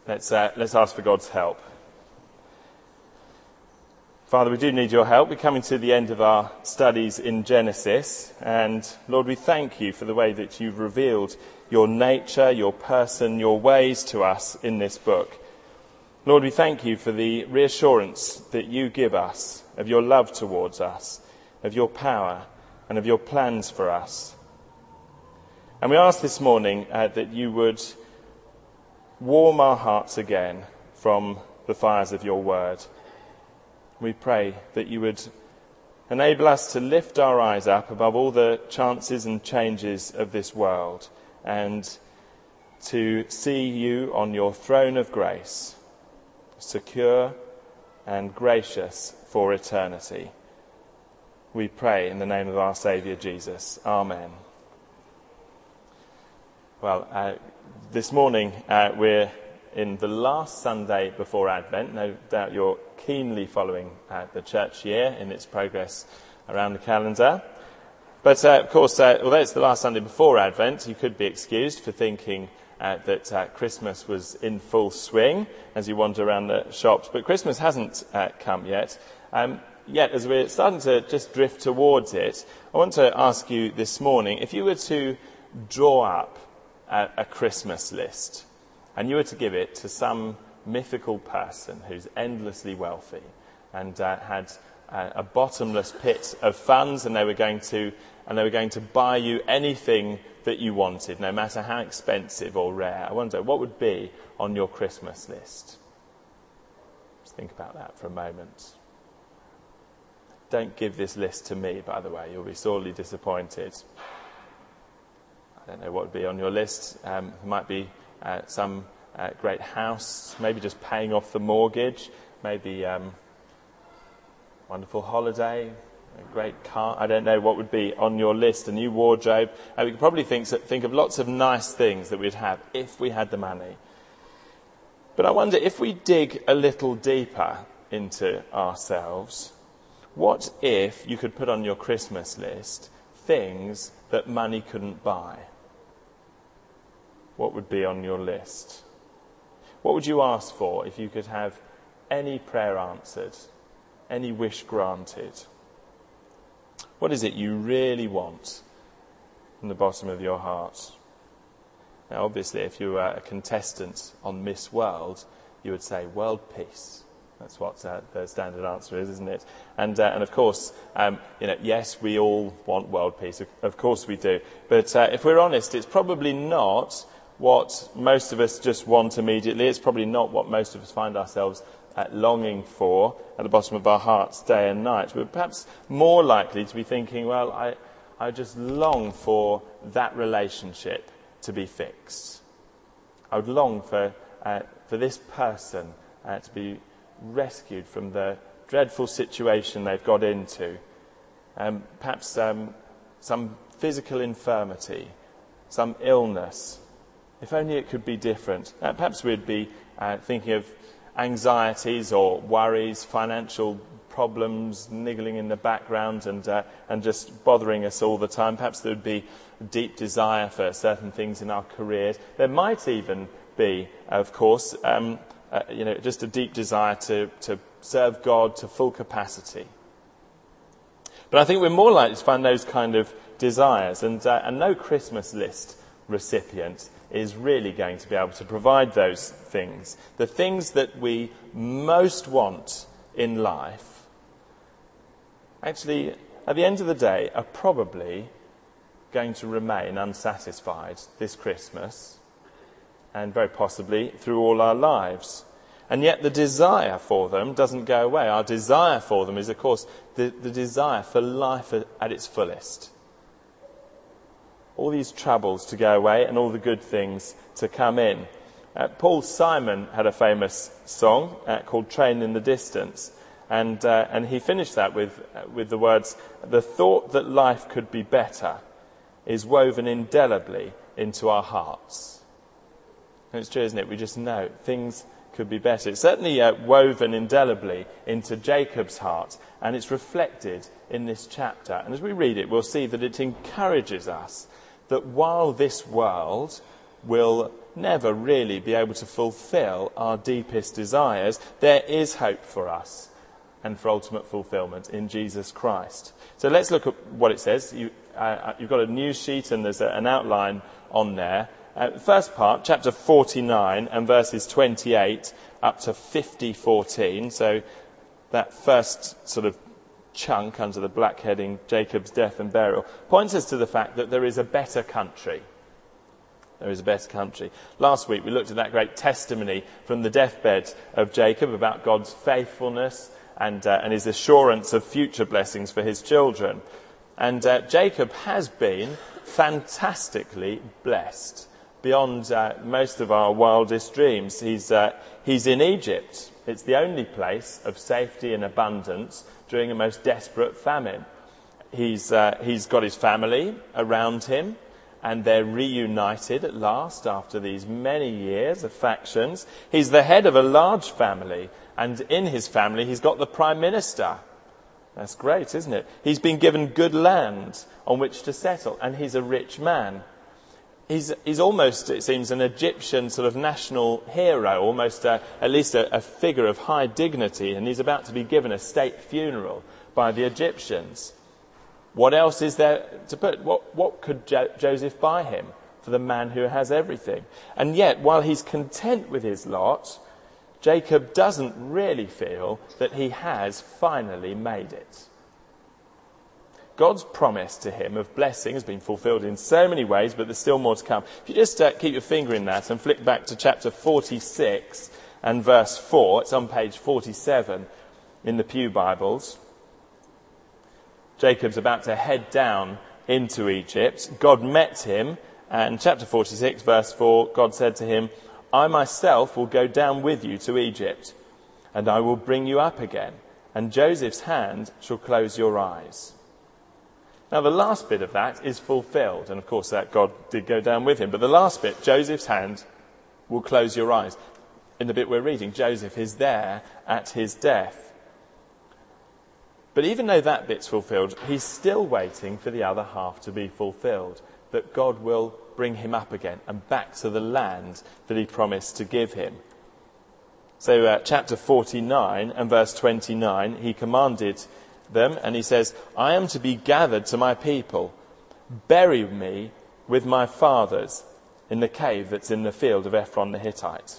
Let's ask for God's help. Father, we do need your help. We're coming to the end of our studies in Genesis, and Lord, we thank you for the way that you've revealed your nature, your person, your ways to us in this book. Lord, we thank you for the reassurance that you give us of your love towards us, of your power, and of your plans for us. And we ask this morning that you would warm our hearts again from the fires of your word. We pray that you would enable us to lift our eyes up above all the chances and changes of this world and to see you on your throne of grace, secure and gracious for eternity. We pray in the name of our Saviour Jesus. Amen. Well, this morning we're in the last Sunday before Advent. No doubt you're keenly following the church year in its progress around the calendar. But of course, although it's the last Sunday before Advent, you could be excused for thinking that Christmas was in full swing as you wander around the shops. But Christmas hasn't come yet. Yet, as we're starting to just drift towards it, I want to ask you this morning, if you were to draw up a Christmas list, and you were to give it to some mythical person who's endlessly wealthy and had a bottomless pit of funds, and they were going to buy you anything that you wanted, no matter how expensive or rare, I wonder what would be on your Christmas list. Just think about that for a moment. Don't give this list to me, by the way. You'll be sorely disappointed. I don't know what would be on your list. There might be some great house, maybe just paying off the mortgage, maybe wonderful holiday, a great car. I don't know what would be on your list, a new wardrobe. We could probably think of lots of nice things that we'd have if we had the money. But I wonder if we dig a little deeper into ourselves, what if you could put on your Christmas list things that money couldn't buy? What would be on your list? What would you ask for if you could have any prayer answered, any wish granted? What is it you really want from the bottom of your heart? Now, obviously, if you were a contestant on Miss World, you would say world peace. That's what the standard answer is, isn't it? And of course, yes, we all want world peace. Of course we do. But if we're honest, it's probably not what most of us just want immediately. It's probably not what most of us find ourselves longing for at the bottom of our hearts day and night. We're perhaps more likely to be thinking, well, I just long for that relationship to be fixed. I would long for this person to be rescued from the dreadful situation they've got into. Perhaps some physical infirmity, some illness. If only it could be different. Perhaps we'd be thinking of anxieties or worries, financial problems niggling in the background and just bothering us all the time. Perhaps there would be a deep desire for certain things in our careers. There might even be, of course, just a deep desire to serve God to full capacity. But I think we're more likely to find those kind of desires, and no Christmas list recipient is really going to be able to provide those things. The things that we most want in life, actually, at the end of the day, are probably going to remain unsatisfied this Christmas, and very possibly through all our lives. And yet the desire for them doesn't go away. Our desire for them is, of course, the desire for life at its fullest. All these troubles to go away and all the good things to come in. Paul Simon had a famous song called Train in the Distance. And he finished that with the words, "The thought that life could be better is woven indelibly into our hearts." And it's true, isn't it? We just know things could be better. It's certainly woven indelibly into Jacob's heart, and it's reflected in this chapter. And as we read it, we'll see that it encourages us that while this world will never really be able to fulfill our deepest desires, there is hope for us and for ultimate fulfillment in Jesus Christ. So let's look at what it says. You've got a news sheet and there's an outline on there. The first part, chapter 49 and verses 28 up to 50:14. So that first sort of chunk under the black heading, Jacob's death and burial, points us to the fact that there is a better country. There is a better country. Last week we looked at that great testimony from the deathbed of Jacob about God's faithfulness and his assurance of future blessings for his children. And Jacob has been fantastically blessed beyond most of our wildest dreams. He's in Egypt. It's the only place of safety and abundance during a most desperate famine. He's got his family around him, and they're reunited at last after these many years of factions. He's the head of a large family, and in his family he's got the Prime Minister. That's great, isn't it? He's been given good land on which to settle, and he's a rich man. He's almost, it seems, an Egyptian sort of national hero, almost at least a figure of high dignity, and he's about to be given a state funeral by the Egyptians. What else is there to put? What could Joseph buy him for the man who has everything? And yet, while he's content with his lot, Jacob doesn't really feel that he has finally made it. God's promise to him of blessing has been fulfilled in so many ways, but there's still more to come. If you just keep your finger in that and flick back to chapter 46 and verse 4, it's on page 47 in the Pew Bibles. Jacob's about to head down into Egypt. God met him, and chapter 46, verse 4, God said to him, "I myself will go down with you to Egypt, and I will bring you up again, and Joseph's hand shall close your eyes." Now, the last bit of that is fulfilled, and of course that God did go down with him. But the last bit, Joseph's hand will close your eyes. In the bit we're reading, Joseph is there at his death. But even though that bit's fulfilled, he's still waiting for the other half to be fulfilled, that God will bring him up again and back to the land that he promised to give him. So chapter 49 and verse 29, he commanded them, and he says, "I am to be gathered to my people. Bury me with my fathers in the cave that's in the field of Ephron the Hittite."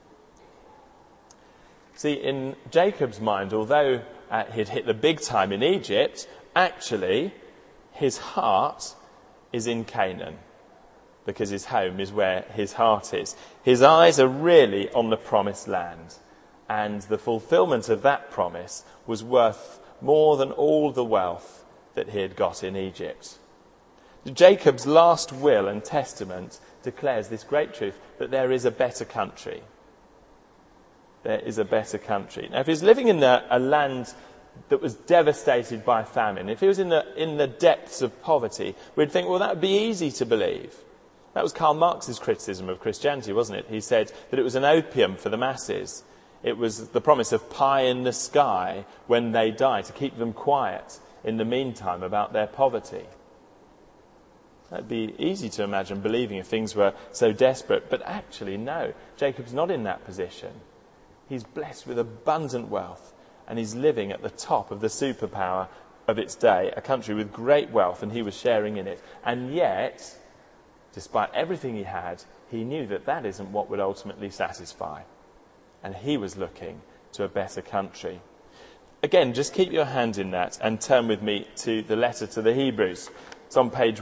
See, in Jacob's mind, although he'd hit the big time in Egypt, actually his heart is in Canaan, because his home is where his heart is. His eyes are really on the promised land, and the fulfillment of that promise was worth more than all the wealth that he had got in Egypt. Jacob's last will and testament declares this great truth, that there is a better country. There is a better country. Now, if he's living in a land that was devastated by famine, if he was in the depths of poverty, we'd think, well, that would be easy to believe. That was Karl Marx's criticism of Christianity, wasn't it? He said that it was an opium for the masses. It was the promise of pie in the sky when they die, to keep them quiet in the meantime about their poverty. That'd be easy to imagine believing if things were so desperate. But actually, no. Jacob's not in that position. He's blessed with abundant wealth, and he's living at the top of the superpower of its day, a country with great wealth, and he was sharing in it. And yet, despite everything he had, he knew that that isn't what would ultimately satisfy. And he was looking to a better country. Again, just keep your hand in that and turn with me to the letter to the Hebrews. It's on page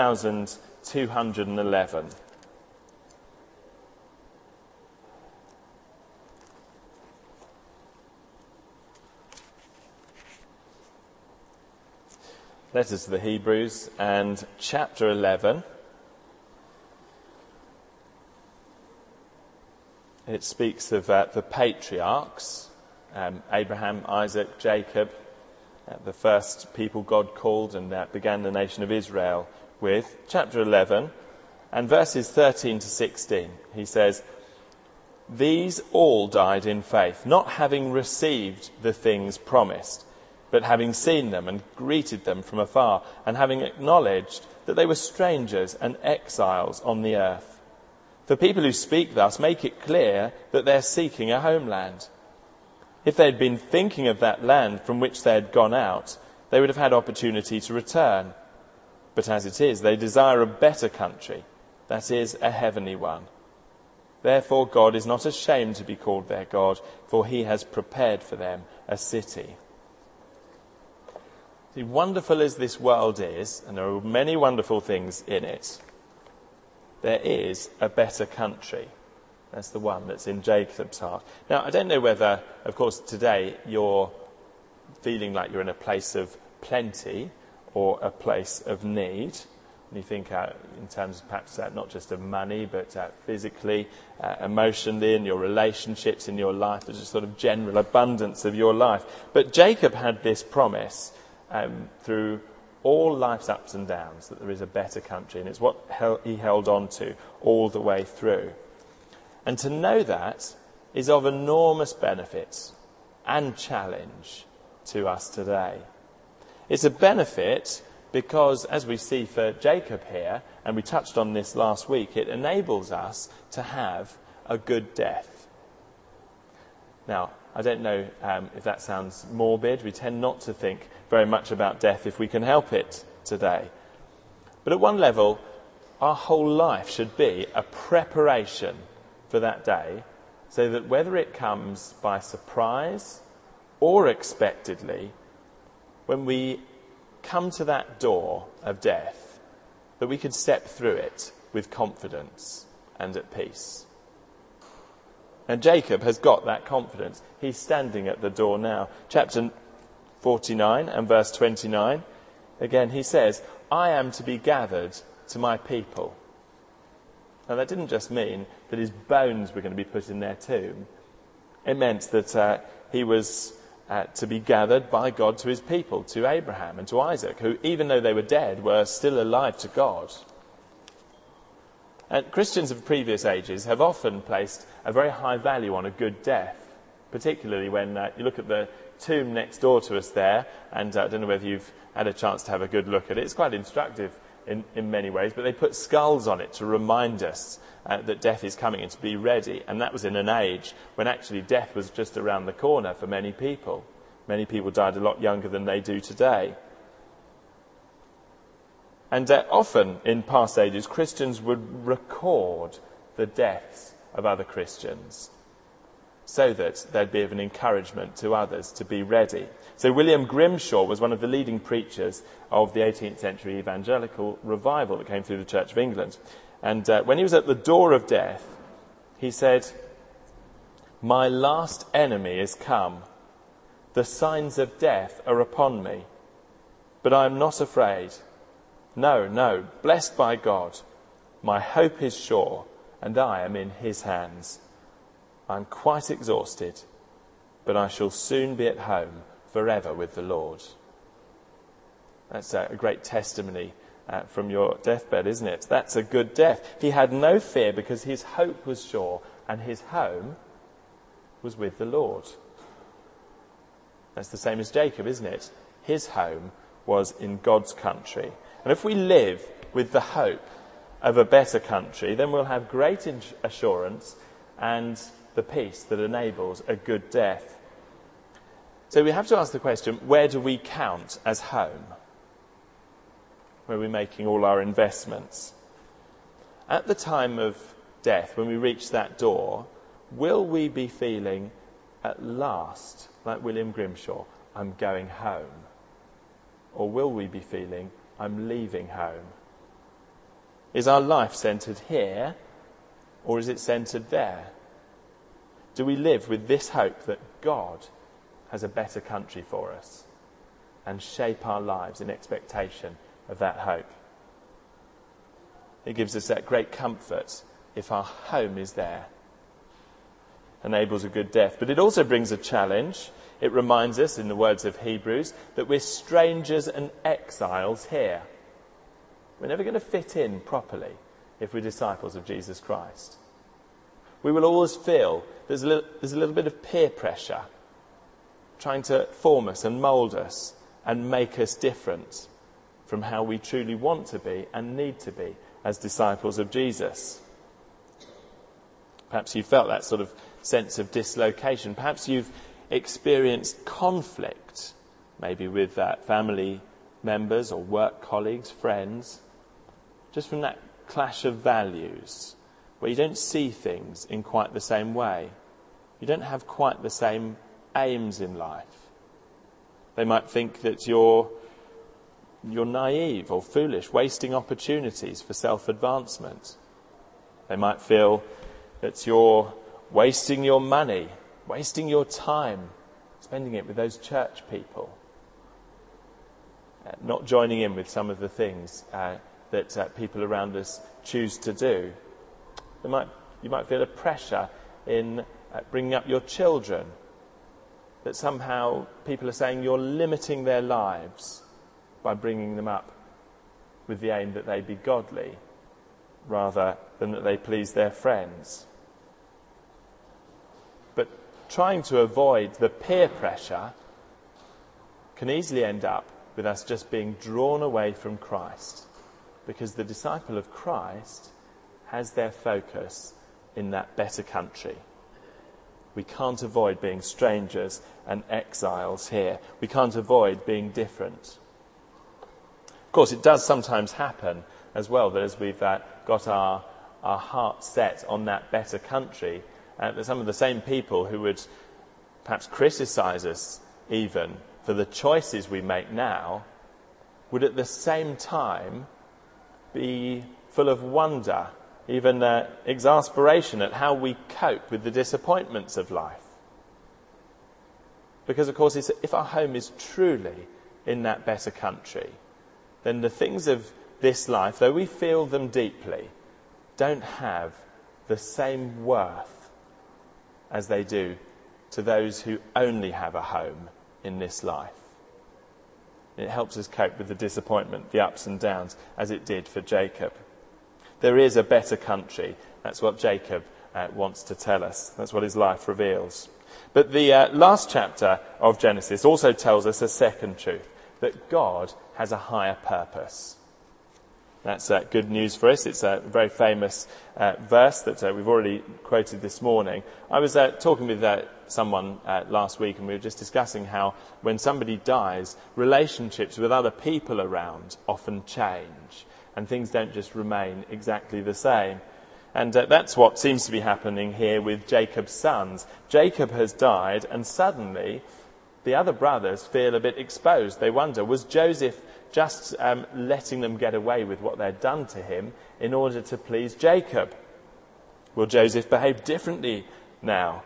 1211. Letter to the Hebrews and chapter 11. It speaks of the patriarchs, Abraham, Isaac, Jacob, the first people God called and began the nation of Israel with. Chapter 11 and verses 13 to 16. He says, "These all died in faith, not having received the things promised, but having seen them and greeted them from afar, and having acknowledged that they were strangers and exiles on the earth. For people who speak thus make it clear that they're seeking a homeland. If they'd been thinking of that land from which they had gone out, they would have had opportunity to return. But as it is, they desire a better country, that is, a heavenly one. Therefore God is not ashamed to be called their God, for he has prepared for them a city. See, wonderful as this world is, and there are many wonderful things in it, there is a better country. That's the one that's in Jacob's heart. Now, I don't know whether, of course, today you're feeling like you're in a place of plenty or a place of need. And you think in terms of perhaps not just of money, but physically, emotionally, in your relationships, in your life. There's a sort of general abundance of your life. But Jacob had this promise through all life's ups and downs, that there is a better country, and it's what he held on to all the way through. And to know that is of enormous benefit and challenge to us today. It's a benefit because, as we see for Jacob here, and we touched on this last week, it enables us to have a good death. Now, I don't know if that sounds morbid. We tend not to think very much about death if we can help it today. But at one level, our whole life should be a preparation for that day, so that whether it comes by surprise or expectedly, when we come to that door of death, that we can step through it with confidence and at peace. And Jacob has got that confidence. He's standing at the door now. Chapter 49 and verse 29, again he says, I am to be gathered to my people. Now that didn't just mean that his bones were going to be put in their tomb. It meant that he was to be gathered by God to his people, to Abraham and to Isaac, who, even though they were dead, were still alive to God. And Christians of previous ages have often placed a very high value on a good death, particularly when you look at the tomb next door to us there, and I don't know whether you've had a chance to have a good look at it. It's quite instructive in many ways, but they put skulls on it to remind us that death is coming and to be ready. And that was in an age when actually death was just around the corner for many people. Many people died a lot younger than they do today. And often in past ages, Christians would record the deaths of other Christians so that they'd be of an encouragement to others to be ready. So William Grimshaw was one of the leading preachers of the 18th century evangelical revival that came through the Church of England. And when he was at the door of death, he said, "My last enemy is come. The signs of death are upon me. But I am not afraid. No, blessed by God. My hope is sure, and I am in his hands. I'm quite exhausted, but I shall soon be at home forever with the Lord." That's a great testimony from your deathbed, isn't it? That's a good death. He had no fear because his hope was sure, and his home was with the Lord. That's the same as Jacob, isn't it? His home was in God's country. And if we live with the hope of a better country, then we'll have great assurance and the peace that enables a good death. So we have to ask the question, where do we count as home? Where are we making all our investments? At the time of death, when we reach that door, will we be feeling at last, like William Grimshaw, I'm going home? Or will we be feeling, I'm leaving home? Is our life centred here, or is it centred there? Do we live with this hope that God has a better country for us and shape our lives in expectation of that hope? It gives us that great comfort if our home is there. Enables a good death. But it also brings a challenge. It reminds us, in the words of Hebrews, that we're strangers and exiles here. We're never going to fit in properly if we're disciples of Jesus Christ. We will always feel there's a little bit of peer pressure trying to form us and mould us and make us different from how we truly want to be and need to be as disciples of Jesus. Perhaps you felt that sort of sense of dislocation. Perhaps you've experienced conflict, maybe with family members or work colleagues, friends, just from that clash of values, where you don't see things in quite the same way. You don't have quite the same aims in life. They might think that you're naive or foolish, wasting opportunities for self-advancement. They might feel that you're wasting your money, wasting your time, spending it with those church people, not joining in with some of the things that people around us choose to do. You might feel a pressure in bringing up your children, that somehow people are saying you're limiting their lives by bringing them up with the aim that they be godly rather than that they please their friends. But trying to avoid the peer pressure can easily end up with us just being drawn away from Christ, because the disciple of Christ has their focus in that better country. We can't avoid being strangers and exiles here. We can't avoid being different. Of course, it does sometimes happen as well that as we've got our heart set on that better country, that some of the same people who would perhaps criticise us even for the choices we make now would at the same time be full of wonder, even exasperation at how we cope with the disappointments of life. Because, of course, if our home is truly in that better country, then the things of this life, though we feel them deeply, don't have the same worth as they do to those who only have a home in this life. It helps us cope with the disappointment, the ups and downs, as it did for Jacob. There is a better country. That's what Jacob wants to tell us. That's what his life reveals. But the last chapter of Genesis also tells us a second truth, that God has a higher purpose. That's good news for us. It's a very famous verse that we've already quoted this morning. I was talking with someone last week, and we were just discussing how when somebody dies, relationships with other people around often change, and things don't just remain exactly the same. And that's what seems to be happening here with Jacob's sons. Jacob has died, and suddenly the other brothers feel a bit exposed. They wonder, was Joseph just letting them get away with what they'd done to him in order to please Jacob? Will Joseph behave differently now?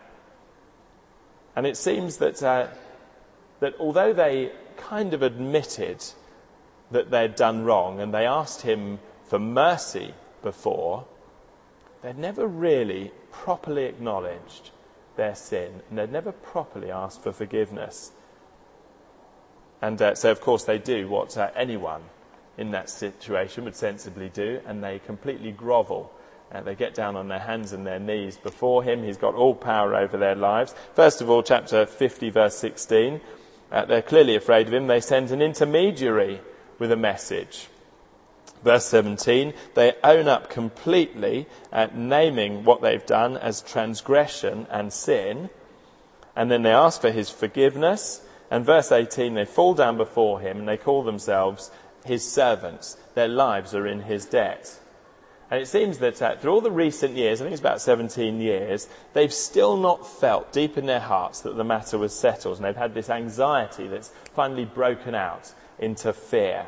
And it seems that although they kind of admitted that they'd done wrong and they asked him for mercy before, they'd never really properly acknowledged their sin, and they'd never properly asked for forgiveness. And so, of course, they do what anyone in that situation would sensibly do, and they completely grovel. They get down on their hands and their knees before him. He's got all power over their lives. First of all, chapter 50, verse 16, they're clearly afraid of him. They send an intermediary with a message. Verse 17, they own up completely at naming what they've done as transgression and sin, and then they ask for his forgiveness. And verse 18, they fall down before him and they call themselves his servants. Their lives are in his debt. And it seems that through all the recent years, I think it's about 17 years, they've still not felt deep in their hearts that the matter was settled, and they've had this anxiety that's finally broken out into fear.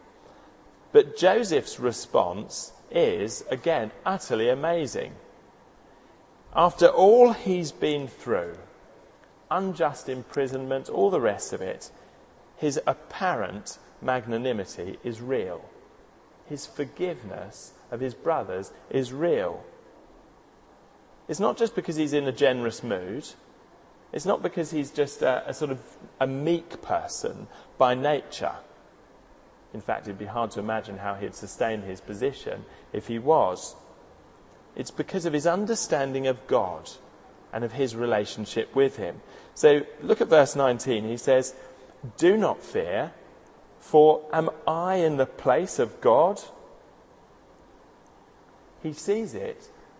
But Joseph's response is, again, utterly amazing. After all he's been through, unjust imprisonment, all the rest of it, his apparent magnanimity is real. His forgiveness of his brothers is real. It's not just because he's in a generous mood. It's not because he's just a sort of a meek person by nature. In fact, it'd be hard to imagine how he'd sustain his position if he was. It's because of his understanding of God and of his relationship with him. So look at verse 19. He says, "Do not fear, for am I in the place of God?" He sees it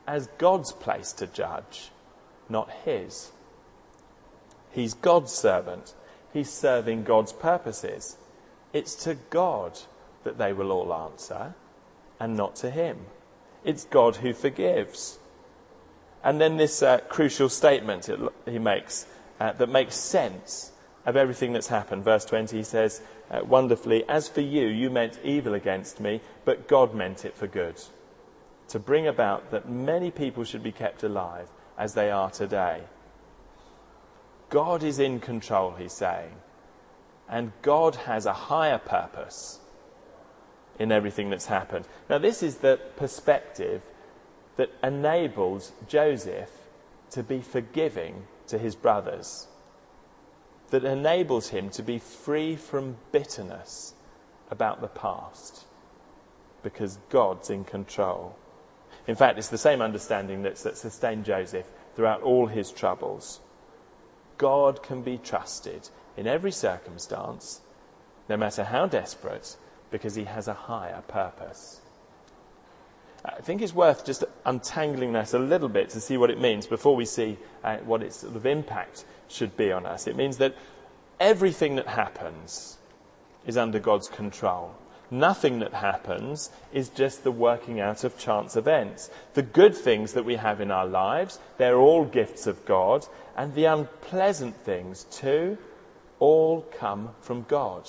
as God's place to judge, not his. He's God's servant. He's serving God's purposes. It's to God that they will all answer, and not to him. It's God who forgives. And then this crucial statement he makes that makes sense of everything that's happened. Verse 20, he says, wonderfully, "As for you, you meant evil against me, but God meant it for good, to bring about that many people should be kept alive as they are today." God is in control, he's saying, and God has a higher purpose in everything that's happened. Now, this is the perspective that enables Joseph to be forgiving to his brothers, that enables him to be free from bitterness about the past, because God's in control. In fact, it's the same understanding that sustained Joseph throughout all his troubles. God can be trusted in every circumstance, no matter how desperate, because he has a higher purpose. I think it's worth just untangling that a little bit to see what it means before we see what its sort of impact should be on us. It means that everything that happens is under God's control. Nothing that happens is just the working out of chance events. The good things that we have in our lives, they're all gifts of God, and the unpleasant things too, all come from God.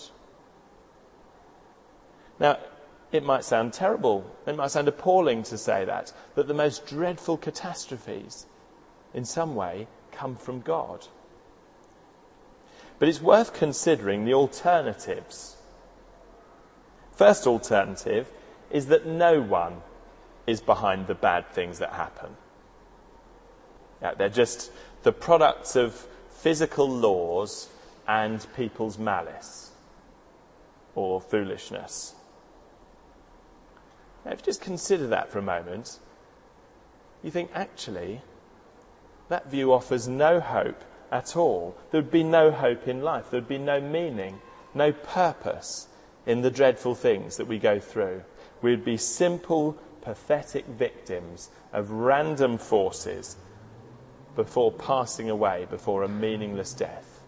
Now, it might sound terrible, it might sound appalling to say that the most dreadful catastrophes, in some way, come from God. But it's worth considering the alternatives. First alternative is that no one is behind the bad things that happen. They're just the products of physical laws and people's malice or foolishness. Now, if you just consider that for a moment, you think, actually, that view offers no hope at all. There would be no hope in life. There would be no meaning, no purpose in the dreadful things that we go through. We would be simple, pathetic victims of random forces before passing away before a meaningless death.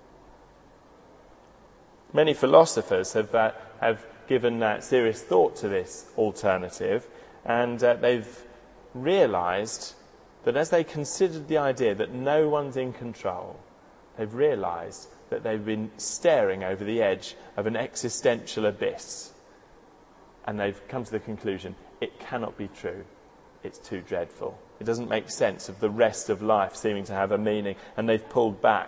Many philosophers have given serious thought to this alternative, and they've realised that as they considered the idea that no one's in control, they've realised that they've been staring over the edge of an existential abyss, and they've come to the conclusion it cannot be true. It's too dreadful. It doesn't make sense of the rest of life seeming to have a meaning, and they've pulled back.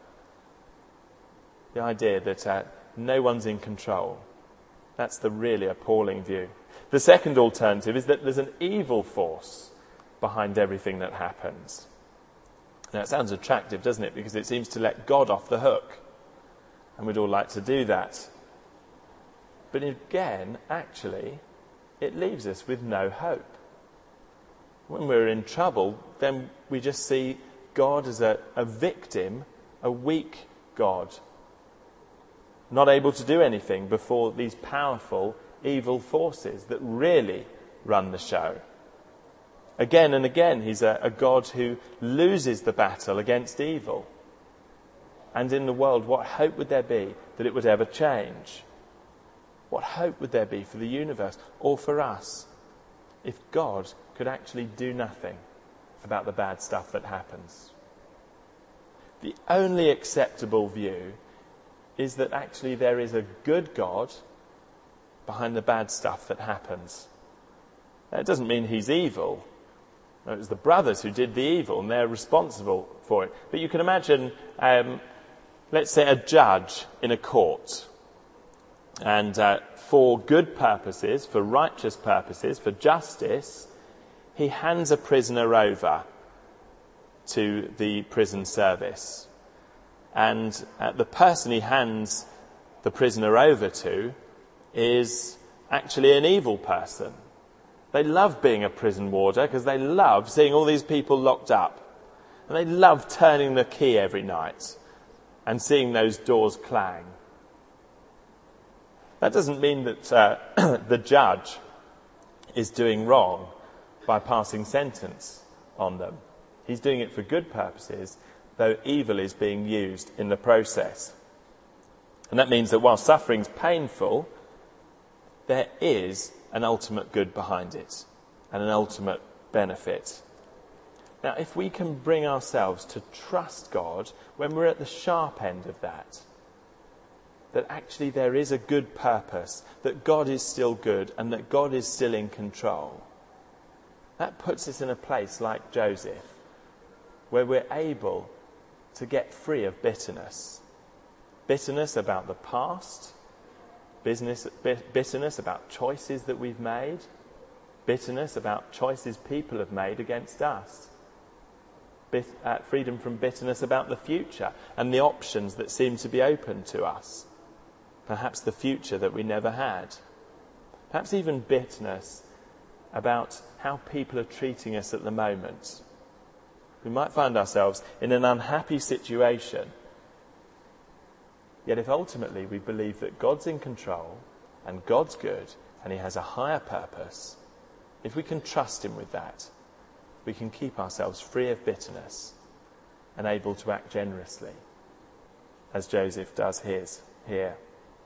The idea that no one's in control, that's the really appalling view. The second alternative is that there's an evil force behind everything that happens. Now, it sounds attractive, doesn't it? Because it seems to let God off the hook. And we'd all like to do that. But again, actually, it leaves us with no hope. When we're in trouble, then we just see God as a victim, a weak God, not able to do anything before these powerful evil forces that really run the show. Again and again, he's a God who loses the battle against evil. And in the world, what hope would there be that it would ever change? What hope would there be for the universe or for us if God could actually do nothing about the bad stuff that happens? The only acceptable view is that actually there is a good God behind the bad stuff that happens. Now, it doesn't mean he's evil. No, it was the brothers who did the evil, and they're responsible for it. But you can imagine, let's say, a judge in a court. And for good purposes, for righteous purposes, for justice, he hands a prisoner over to the prison service. And the person he hands the prisoner over to is actually an evil person. They love being a prison warder because they love seeing all these people locked up. And they love turning the key every night and seeing those doors clang. That doesn't mean that the judge is doing wrong by passing sentence. on them. He's doing it for good purposes, though evil is being used in the process. And that means that while suffering's painful, there is an ultimate good behind it and an ultimate benefit. Now, if we can bring ourselves to trust God when we're at the sharp end of that actually there is a good purpose, that God is still good and that God is still in control, that puts us in a place like Joseph, where we're able to get free of bitterness. Bitterness about the past, bitterness about choices that we've made, bitterness about choices people have made against us. Freedom from bitterness about the future and the options that seem to be open to us. Perhaps the future that we never had. Perhaps even bitterness about how people are treating us at the moment. We might find ourselves in an unhappy situation. Yet if ultimately we believe that God's in control and God's good and he has a higher purpose, if we can trust him with that, we can keep ourselves free of bitterness and able to act generously, as Joseph does here.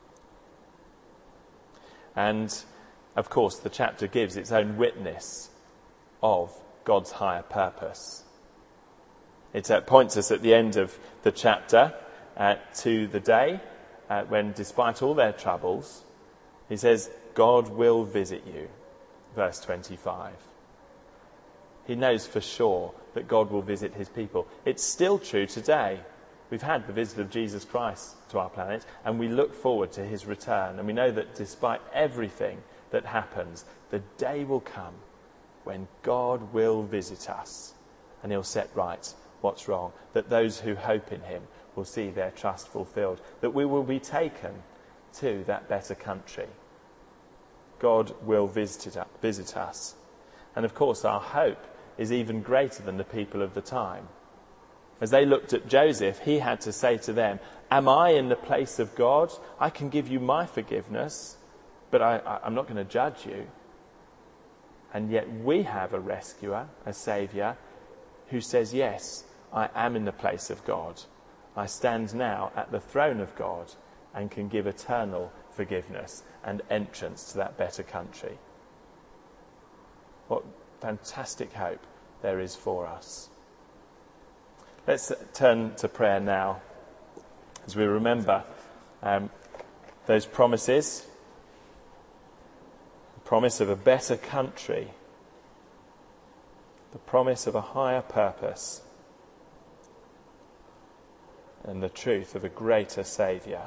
And, of course, the chapter gives its own witness of God's higher purpose. It points us at the end of the chapter to the day when, despite all their troubles, he says, God will visit you. Verse 25. He knows for sure that God will visit his people. It's still true today. We've had the visit of Jesus Christ to our planet, and we look forward to his return. And we know that despite everything that happens, the day will come when God will visit us, and he'll set right what's wrong. That those who hope in him will see their trust fulfilled. That we will be taken to that better country. God will visit us. And of course, our hope is even greater than the people of the time. As they looked at Joseph, he had to say to them, am I in the place of God? I can give you my forgiveness, but I'm not going to judge you. And yet we have a rescuer, a saviour, who says, yes, I am in the place of God. I stand now at the throne of God and can give eternal forgiveness and entrance to that better country. What fantastic hope there is for us. Let's turn to prayer now as we remember those promises. The promise of a better country. The promise of a higher purpose. And the truth of a greater Saviour.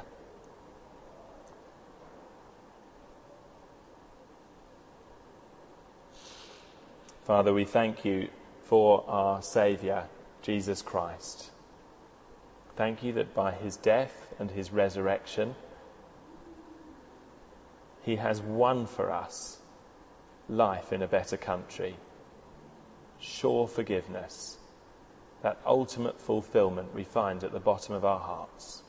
Father, we thank you for our Saviour, Jesus Christ. Thank you that by his death and his resurrection, he has won for us life in a better country, sure forgiveness, that ultimate fulfilment we find at the bottom of our hearts.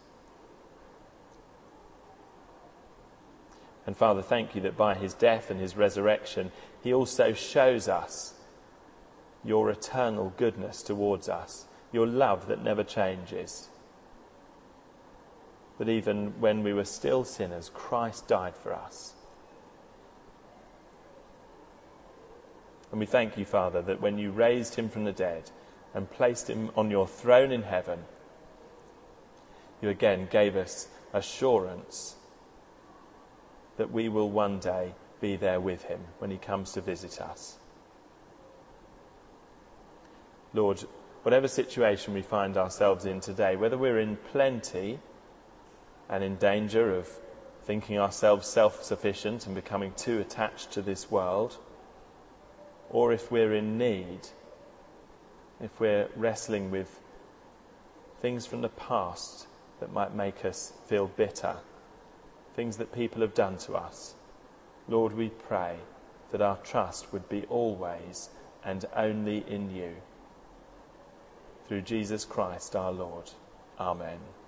And Father, thank you that by his death and his resurrection, he also shows us your eternal goodness towards us, your love that never changes. That even when we were still sinners, Christ died for us. And we thank you, Father, that when you raised him from the dead and placed him on your throne in heaven, you again gave us assurance that we will one day be there with him when he comes to visit us. Lord, whatever situation we find ourselves in today, whether we're in plenty and in danger of thinking ourselves self-sufficient and becoming too attached to this world, or if we're in need, if we're wrestling with things from the past that might make us feel bitter, things that people have done to us, Lord, we pray that our trust would be always and only in you. Through Jesus Christ our Lord. Amen.